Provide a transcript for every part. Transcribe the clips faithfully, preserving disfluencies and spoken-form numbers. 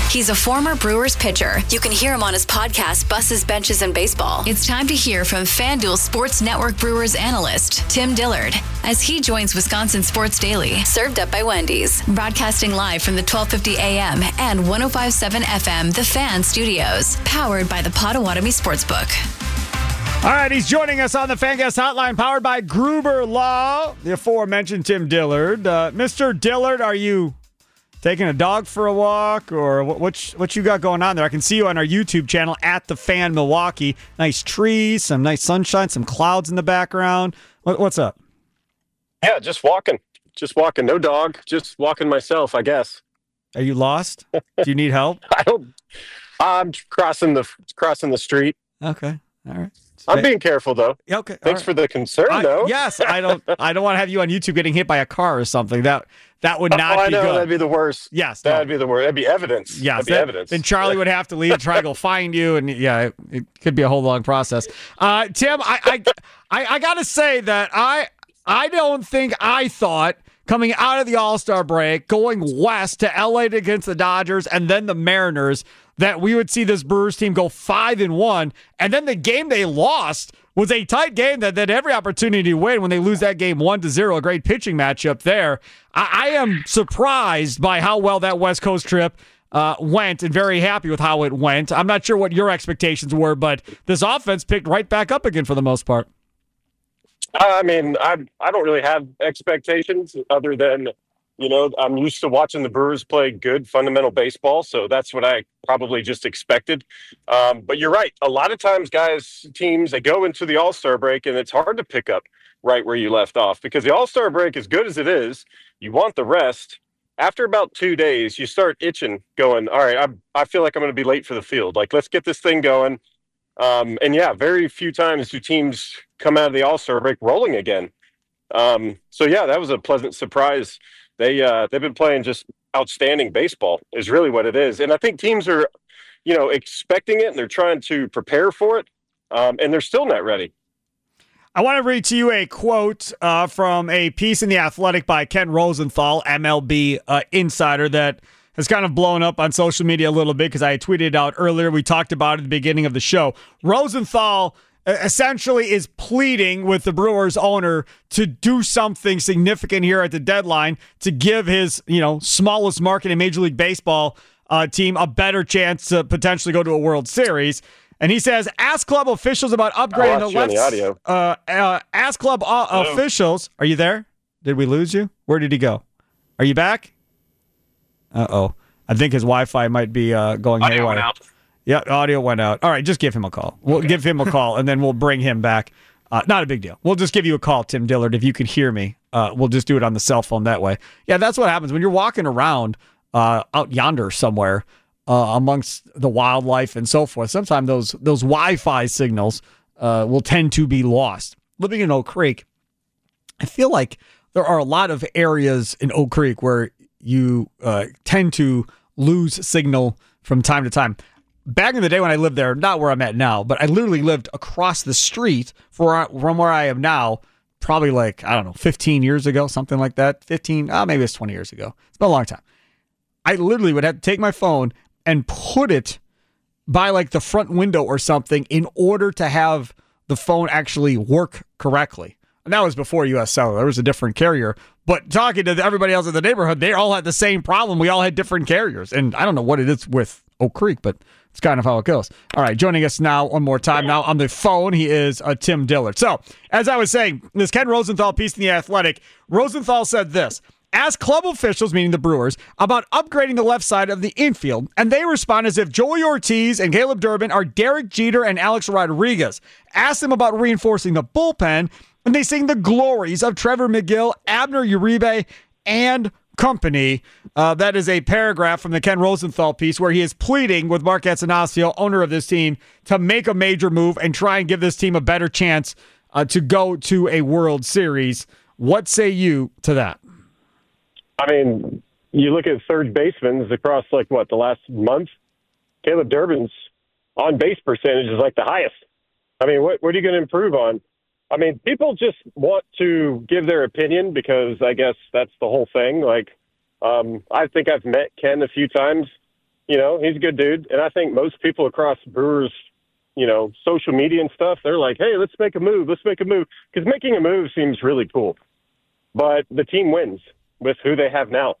He's a former Brewers pitcher. You can hear him on his podcast, Buses, Benches, and Baseball. It's time to hear from FanDuel Sports Network Brewers analyst, Tim Dillard, as he joins Wisconsin Sports Daily, served up by Wendy's. Broadcasting live from the twelve fifty a.m. and one oh five point seven F M, The Fan Studios, powered by the Potawatomi Sportsbook. All right, he's joining us on the FanGuest Hotline, powered by Gruber Law, the aforementioned Tim Dillard. Uh, Mister Dillard, are you taking a dog for a walk, or what, what, what you got going on there? I can see you on our YouTube channel, at The Fan Milwaukee. Nice trees, some nice sunshine, some clouds in the background. What, what's up? Yeah, just walking. Just walking. No dog. Just walking myself, I guess. Are you lost? Do you need help? I don't. I'm crossing the crossing the street. Okay. All right. I'm being careful, though. Yeah, okay. Thanks right. for the concern, I, though. Yes, I don't. I don't want to have you on YouTube getting hit by a car or something. That that would not oh, I be know, good. That'd be the worst. Yes, that'd no. be the worst. That'd be evidence. Yes, that'd be that, evidence. Then Charlie would have to leave, try to go find you, and yeah, it, it could be a whole long process. Uh, Tim, I I, I I gotta say that I I don't think I thought, coming out of the All-Star break, going west to L A against the Dodgers and then the Mariners, that we would see this Brewers team go five and one, and then the game they lost was a tight game that that every opportunity to win when they lose that game one to zero. A great pitching matchup there. I, I am surprised by how well that West Coast trip uh, went, and very happy with how it went. I'm not sure what your expectations were, but this offense picked right back up again for the most part. I mean, I I don't really have expectations other than, you know, I'm used to watching the Brewers play good fundamental baseball, so that's what I probably just expected. Um, but you're right. A lot of times, guys, teams, they go into the All-Star break, and it's hard to pick up right where you left off, because the All-Star break, as good as it is, you want the rest. After about two days, you start itching, going, all right, I I feel like I'm going to be late for the field. Like, let's get this thing going. Um, and, yeah, very few times do teams come out of the All-Star break rolling again. Um, so, yeah, that was a pleasant surprise. They, uh, they've been playing just outstanding baseball is really what it is. And I think teams are, you know, expecting it, and they're trying to prepare for it, um, and they're still not ready. I want to read to you a quote uh, from a piece in The Athletic by Ken Rosenthal, M L B uh, insider, that has kind of blown up on social media a little bit because I tweeted it out earlier. We talked about it at the beginning of the show. Rosenthal essentially is pleading with the Brewers owner to do something significant here at the deadline to give his, you know, smallest market in Major League Baseball uh, team a better chance to potentially go to a World Series. And he says, ask club officials about upgrading the left. The audio. Uh, uh, ask club uh, officials. Are you there? Did we lose you? Where did he go? Are you back? Uh-oh. I think his Wi-Fi might be uh, going Audio haywire. went out. Yeah, audio went out. All right, just give him a call. We'll okay. give him a call, and then we'll bring him back. Uh, not a big deal. We'll just give you a call, Tim Dillard, if you could hear me. Uh, we'll just do it on the cell phone that way. Yeah, that's what happens when you're walking around uh, out yonder somewhere uh, amongst the wildlife and so forth. Sometimes those those Wi-Fi signals uh, will tend to be lost. Living in Oak Creek, I feel like there are a lot of areas in Oak Creek where you uh, tend to lose signal from time to time. Back in the day when I lived there, not where I'm at now, but I literally lived across the street for, from where I am now, probably like, I don't know, fifteen years ago, something like that. fifteen, oh, maybe it's twenty years ago. It's been a long time. I literally would have to take my phone and put it by like the front window or something in order to have the phone actually work correctly. And that was before U S Cellular. There was a different carrier. But talking to everybody else in the neighborhood, they all had the same problem. We all had different carriers. And I don't know what it is with Oak Creek, but it's kind of how it goes. All right, joining us now one more time. Now on the phone, he is uh, Tim Dillard. So, as I was saying, this Ken Rosenthal piece in The Athletic, Rosenthal said this: ask club officials, meaning the Brewers, about upgrading the left side of the infield, and they respond as if Joey Ortiz and Caleb Durbin are Derek Jeter and Alex Rodriguez. Ask them about reinforcing the bullpen, and they sing the glories of Trevor McGill, Abner Uribe, and company. Uh, that is a paragraph from the Ken Rosenthal piece where he is pleading with Mark Attanasio, owner of this team, to make a major move and try and give this team a better chance uh, to go to a World Series. What say you to that? I mean, you look at third basemen across, like, what, the last month? Caleb Durbin's on-base percentage is, like, the highest. I mean, what, what are you going to improve on? I mean, people just want to give their opinion because I guess that's the whole thing. Like, um, I think I've met Ken a few times. You know, he's a good dude. And I think most people across Brewers, you know, social media and stuff, they're like, hey, let's make a move. Let's make a move. Because making a move seems really cool. But the team wins with who they have now.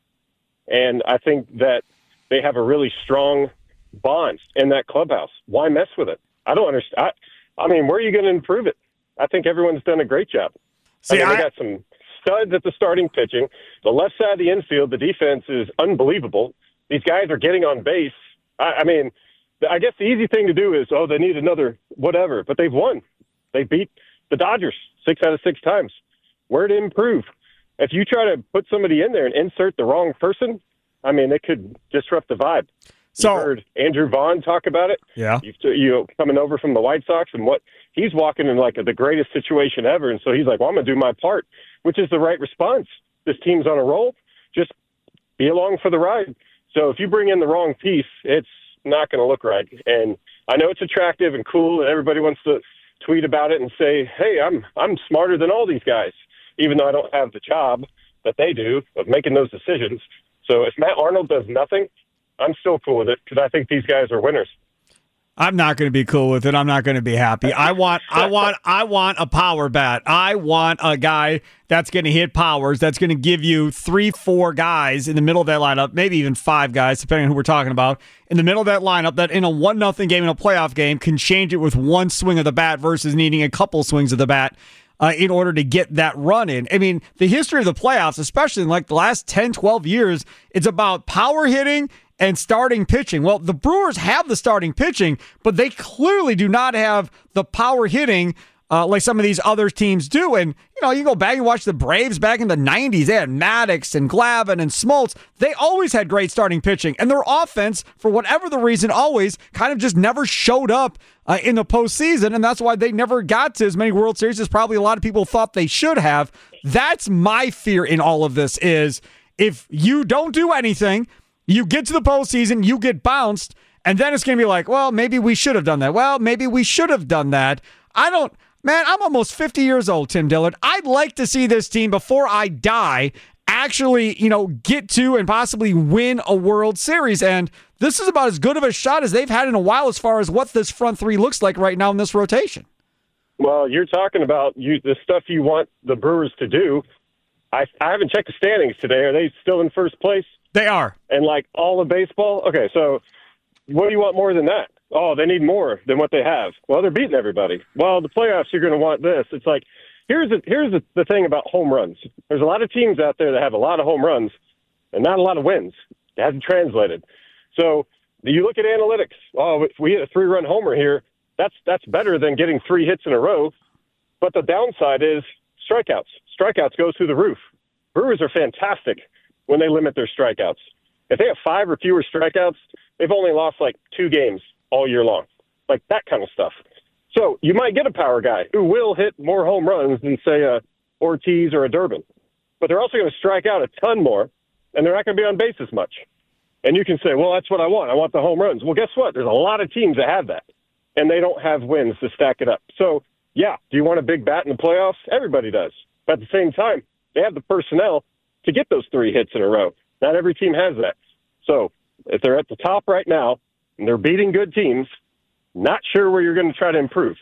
And I think that they have a really strong bond in that clubhouse. Why mess with it? I don't understand. I, I mean, where are you going to improve it? I think everyone's done a great job. See, I mean, I, they got some studs at the starting pitching. The left side of the infield, the defense is unbelievable. These guys are getting on base. I, I mean, I guess the easy thing to do is, oh, they need another whatever. But they've won. They beat the Dodgers six out of six times. Where to improve? If you try to put somebody in there and insert the wrong person, I mean, it could disrupt the vibe. So, you heard Andrew Vaughn talk about it. Yeah. You, you know, coming over from the White Sox and what he's walking in like a, the greatest situation ever. And so he's like, well, I'm going to do my part, which is the right response. This team's on a roll. Just be along for the ride. So if you bring in the wrong piece, it's not going to look right. And I know it's attractive and cool and everybody wants to tweet about it and say, hey, I'm, I'm smarter than all these guys, even though I don't have the job that they do of making those decisions. So if Matt Arnold does nothing, I'm still cool with it because I think these guys are winners. I'm not going to be cool with it. I'm not going to be happy. I want, I want, I want a power bat. I want a guy that's going to hit powers. That's going to give you three, four guys in the middle of that lineup, maybe even five guys, depending on who we're talking about, in the middle of that lineup that in a one nothing game in a playoff game can change it with one swing of the bat versus needing a couple swings of the bat. Uh, in order to get that run in. I mean, the history of the playoffs, especially in like the last ten, twelve years, it's about power hitting and starting pitching. Well, the Brewers have the starting pitching, but they clearly do not have the power hitting uh, like some of these other teams do. And, you know, you go back and watch the Braves back in the nineties. They had Maddox and Glavine and Smoltz. They always had great starting pitching. And their offense, for whatever the reason, always kind of just never showed up uh, in the postseason. And that's why they never got to as many World Series as probably a lot of people thought they should have. That's my fear in all of this is if you don't do anything, you get to the postseason, you get bounced, and then it's going to be like, well, maybe we should have done that. Well, maybe we should have done that. I don't, man, I'm almost fifty years old, Tim Dillard. I'd like to see this team before I die actually, you know, get to and possibly win a World Series. And this is about as good of a shot as they've had in a while as far as what this front three looks like right now in this rotation. Well, you're talking about you, the stuff you want the Brewers to do. I, I haven't checked the standings today. Are they still in first place? They are. And like all of baseball? Okay, so what do you want more than that? Oh, they need more than what they have. Well, they're beating everybody. Well, the playoffs, you're going to want this. It's like, here's the, here's the, the thing about home runs. There's a lot of teams out there that have a lot of home runs and not a lot of wins. It hasn't translated. So you look at analytics. Oh, if we hit a three-run homer here, that's that's better than getting three hits in a row. But the downside is strikeouts. Strikeouts go through the roof. Brewers are fantastic when they limit their strikeouts. If they have five or fewer strikeouts, they've only lost like two games all year long, like that kind of stuff. So you might get a power guy who will hit more home runs than, say, a Ortiz or a Durbin. But they're also going to strike out a ton more, and they're not going to be on base as much. And you can say, well, that's what I want. I want the home runs. Well, guess what? There's a lot of teams that have that, and they don't have wins to stack it up. So, yeah, do you want a big bat in the playoffs? Everybody does. But at the same time, they have the personnel to get those three hits in a row. Not every team has that. So if they're at the top right now and they're beating good teams, not sure where you're going to try to improve.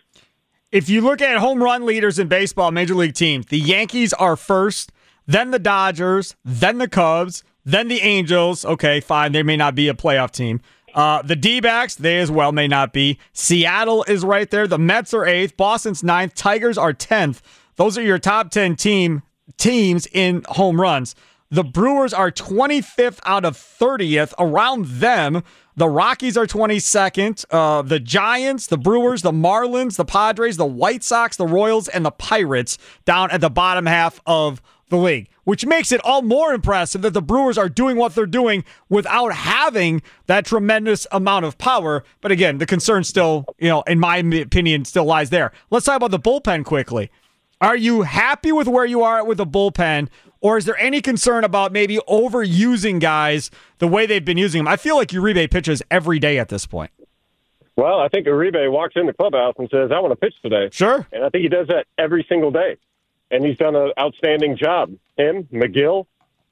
If you look at home run leaders in baseball, major league teams, the Yankees are first, then the Dodgers, then the Cubs, then the Angels. Okay, fine, they may not be a playoff team. Uh, the D-backs, they as well may not be. Seattle is right there. The Mets are eighth. Boston's ninth. Tigers are tenth. Those are your top ten team teams in home runs. The Brewers are twenty-fifth out of thirtieth. Around them, the Rockies are twenty-second. Uh, the Giants, the Brewers, the Marlins, the Padres, the White Sox, the Royals, and the Pirates down at the bottom half of the league, which makes it all more impressive that the Brewers are doing what they're doing without having that tremendous amount of power. But again, the concern still, you know, in my opinion, still lies there. Let's talk about the bullpen quickly. Are you happy with where you are with the bullpen, or is there any concern about maybe overusing guys the way they've been using them? I feel like Uribe pitches every day at this point. Well, I think Uribe walks in the clubhouse and says, I want to pitch today. Sure. And I think he does that every single day. And he's done an outstanding job. Him, McGill,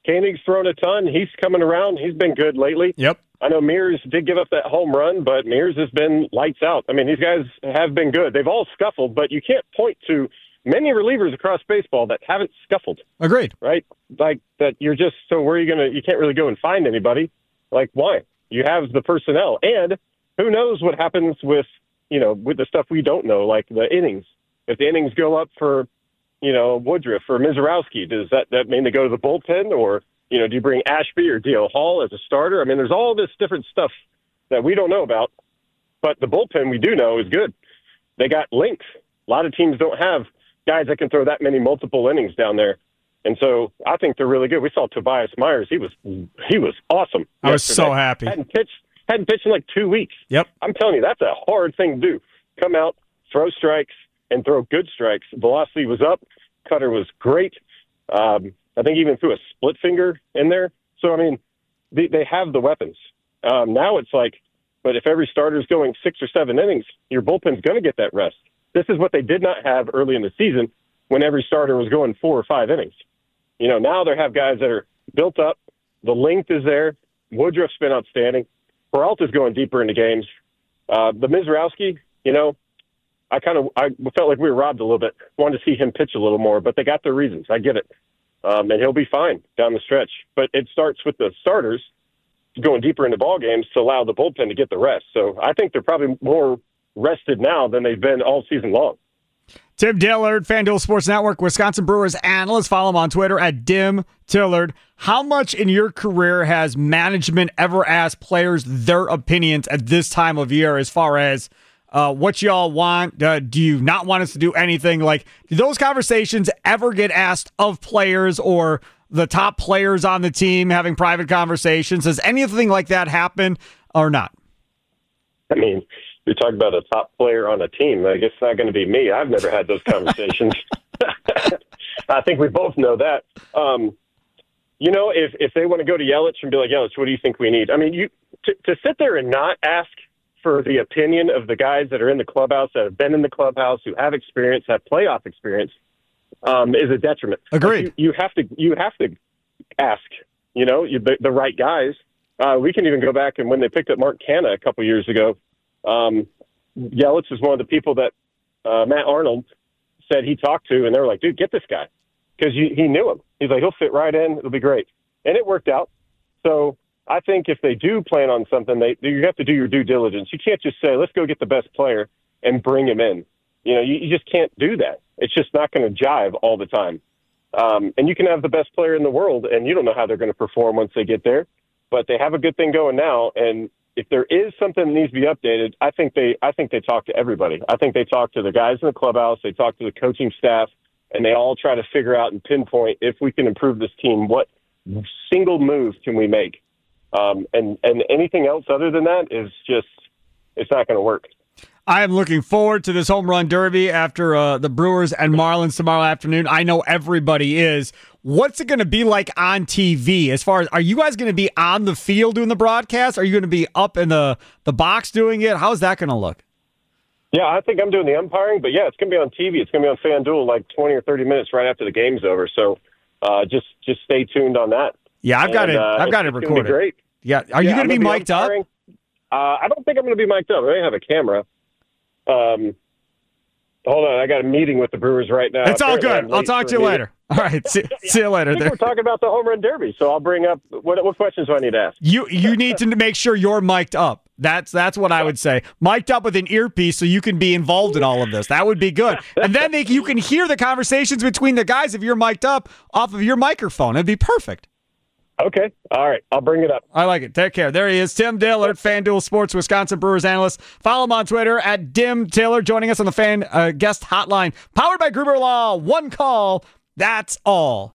Koenig's thrown a ton. He's coming around. He's been good lately. Yep. I know Mears did give up that home run, but Mears has been lights out. I mean, these guys have been good. They've all scuffled, but you can't point to many relievers across baseball that haven't scuffled. Agreed. Right? Like that you're just, so where are you going to, you can't really go and find anybody. Like, why? You have the personnel. And who knows what happens with, you know, with the stuff we don't know, like the innings. If the innings go up for, you know, Woodruff or Mizorowski, does that, that mean they go to the bullpen? Or, you know, do you bring Ashby or D L Hall as a starter? I mean, there's all this different stuff that we don't know about. But the bullpen we do know is good. They got length. A lot of teams don't have guys that can throw that many multiple innings down there. And so I think they're really good. We saw Tobias Myers. He was he was awesome. I was so happy. Hadn't pitched, hadn't pitched in like two weeks. Yep. I'm telling you, that's a hard thing to do. Come out, throw strikes, and throw good strikes. Velocity was up. Cutter was great. Um, I think even threw a split finger in there. So, I mean, they, they have the weapons. Um, now it's like, but if every starter is going six or seven innings, your bullpen's going to get that rest. This is what they did not have early in the season when every starter was going four or five innings. You know, now they have guys that are built up. The length is there. Woodruff's been outstanding. Peralta's going deeper into games. Uh, the Mizorowski, you know, I kind of I felt like we were robbed a little bit. Wanted to see him pitch a little more, but they got their reasons. I get it. Um, and he'll be fine down the stretch. But it starts with the starters going deeper into ball games to allow the bullpen to get the rest. So I think they're probably more rested now than they've been all season long. Tim Dillard, FanDuel Sports Network, Wisconsin Brewers analyst. Follow him on Twitter at Dim Tillard. How much in your career has management ever asked players their opinions at this time of year as far as uh, what y'all want? Uh, do you not want us to do anything? Like, do those conversations ever get asked of players or the top players on the team having private conversations? Does anything like that happen or not? I mean, you're talking about a top player on a team. I guess it's not going to be me. I've never had those conversations. I think we both know that. Um, you know, if, if they want to go to Yelich and be like, Yelich, what do you think we need? I mean, you to, to sit there and not ask for the opinion of the guys that are in the clubhouse, that have been in the clubhouse, who have experience, have playoff experience, um, is a detriment. Agreed. You, you have to you have to ask, you know, you, the, the right guys. Uh, we can even go back and when they picked up Mark Canha a couple years ago, Um, Yelich was one of the people that uh, Matt Arnold said he talked to, and they were like, dude, get this guy. Because he knew him. He's like, he'll fit right in. It'll be great. And it worked out. So I think if they do plan on something, they you have to do your due diligence. You can't just say, let's go get the best player and bring him in. You know, you, you just can't do that. It's just not going to jive all the time. Um, and you can have the best player in the world, and you don't know how they're going to perform once they get there. But they have a good thing going now, and if there is something that needs to be updated, I think they I think they talk to everybody. I think they talk to the guys in the clubhouse, they talk to the coaching staff, and they all try to figure out and pinpoint if we can improve this team, what single move can we make? Um, and, and anything else other than that is just, it's not going to work. I am looking forward to this home run derby after uh, the Brewers and Marlins tomorrow afternoon. I know everybody is. What's it going to be like on T V? As far as, are you guys going to be on the field doing the broadcast? Are you going to be up in the, the box doing it? How's that going to look? Yeah, I think I'm doing the umpiring, but yeah, it's going to be on T V. It's going to be on FanDuel like twenty or thirty minutes right after the game's over. So uh, just just stay tuned on that. Yeah, I've got and, it. Uh, I've got it recorded. Be great. Yeah, are yeah, you going to be mic'd up? Uh, I don't think I'm going to be mic'd up. I may have a camera. Um, hold on, I got a meeting with the Brewers right now. It's all good. I'll talk to you later. All right, see, see you later. I think we're talking about the home run derby, so I'll bring up what, what questions do I need to ask? You you need to make sure you're mic'd up. That's that's what I would say. Mic'd up with an earpiece so you can be involved in all of this. That would be good. And then they, you can hear the conversations between the guys if you're mic'd up off of your microphone. It'd be perfect. Okay. All right. I'll bring it up. I like it. Take care. There he is, Tim Dillard, FanDuel Sports Wisconsin Brewers analyst. Follow him on Twitter at Dim Taylor, joining us on the fan uh, guest hotline. Powered by Gruber Law. One call. That's all.